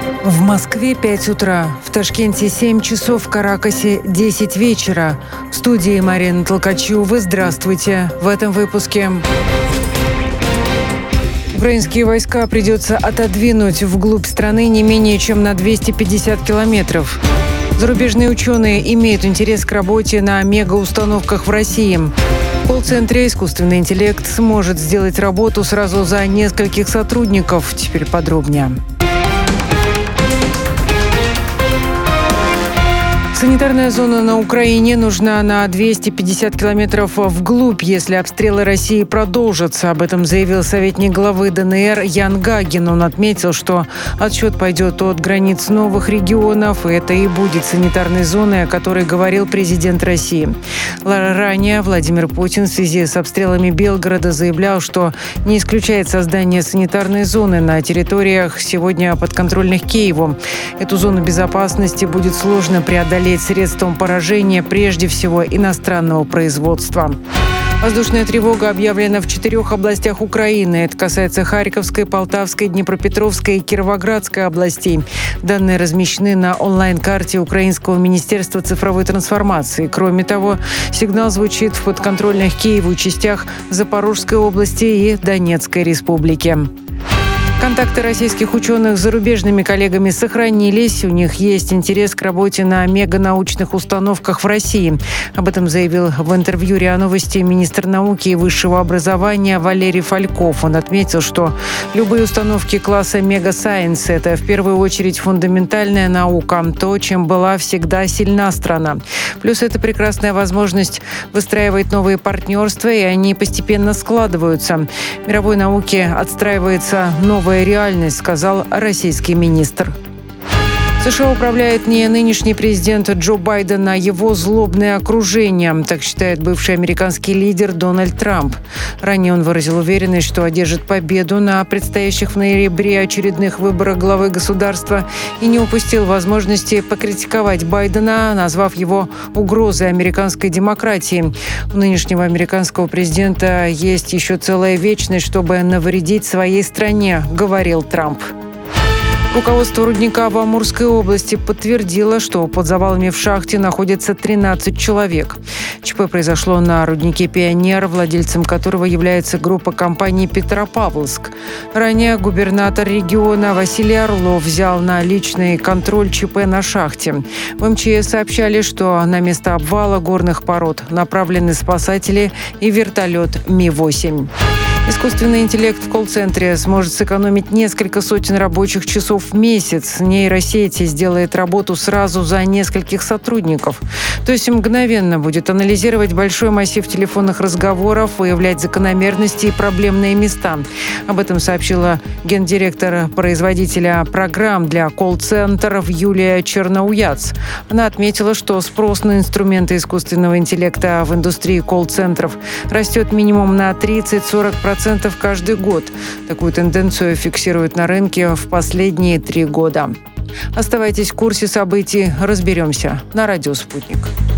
В Москве 5 утра, в Ташкенте 7 часов, в Каракасе 10 вечера. В студии Марина Толкачева. Здравствуйте. В этом выпуске. Украинские войска придется отодвинуть вглубь страны не менее чем на 250 километров. Зарубежные ученые имеют интерес к работе на мегаустановках в России. В колл-центре искусственный интеллект сможет сделать работу сразу за нескольких сотрудников. Теперь подробнее. Санитарная зона на Украине нужна на 250 километров вглубь, если обстрелы России продолжатся. Об этом заявил советник главы ДНР Ян Гагин. Он отметил, что отсчет пойдет от границ новых регионов, и это и будет санитарной зоной, о которой говорил президент России. Ранее Владимир Путин в связи с обстрелами Белгорода заявлял, что не исключает создание санитарной зоны на территориях, сегодня подконтрольных Киеву. Эту зону безопасности будет сложно преодолеть средством поражения прежде всего иностранного производства. Воздушная тревога объявлена в 4 областях Украины. Это касается Харьковской, Полтавской, Днепропетровской и Кировоградской областей. Данные размещены на онлайн-карте Украинского министерства цифровой трансформации. Кроме того, сигнал звучит в подконтрольных Киеву частях Запорожской области и Донецкой республики. Контакты российских ученых с зарубежными коллегами сохранились. У них есть интерес к работе на меганаучных установках в России. Об этом заявил в интервью РИА Новости министр науки и высшего образования Валерий Фальков. Он отметил, что любые установки класса мега-сайенс – это в первую очередь фундаментальная наука, то, чем была всегда сильна страна. Плюс это прекрасная возможность выстраивать новые партнерства, и они постепенно складываются. Мировой науке отстраивается новая реальность, сказал российский министр. США управляет не нынешний президент Джо Байден, а его злобное окружение, так считает бывший американский лидер Дональд Трамп. Ранее он выразил уверенность, что одержит победу на предстоящих в ноябре очередных выборах главы государства и не упустил возможности покритиковать Байдена, назвав его угрозой американской демократии. У нынешнего американского президента есть еще целая вечность, чтобы навредить своей стране, говорил Трамп. Руководство рудника в Амурской области подтвердило, что под завалами в шахте находится 13 человек. ЧП произошло на руднике «Пионер», владельцем которого является группа компаний «Петропавловск». Ранее губернатор региона Василий Орлов взял на личный контроль ЧП на шахте. В МЧС сообщали, что на место обвала горных пород направлены спасатели и вертолет Ми-8. Искусственный интеллект в колл-центре сможет сэкономить несколько сотен рабочих часов в месяц. Нейросеть сделает работу сразу за нескольких сотрудников. То есть мгновенно будет анализировать большой массив телефонных разговоров, выявлять закономерности и проблемные места. Об этом сообщила гендиректор производителя программ для колл-центров Юлия Черноуяц. Она отметила, что спрос на инструменты искусственного интеллекта в индустрии колл-центров растет минимум на 30-40% каждый год. Такую тенденцию фиксируют на рынке в последние 3 года. Оставайтесь в курсе событий. Разберемся на радио «Спутник».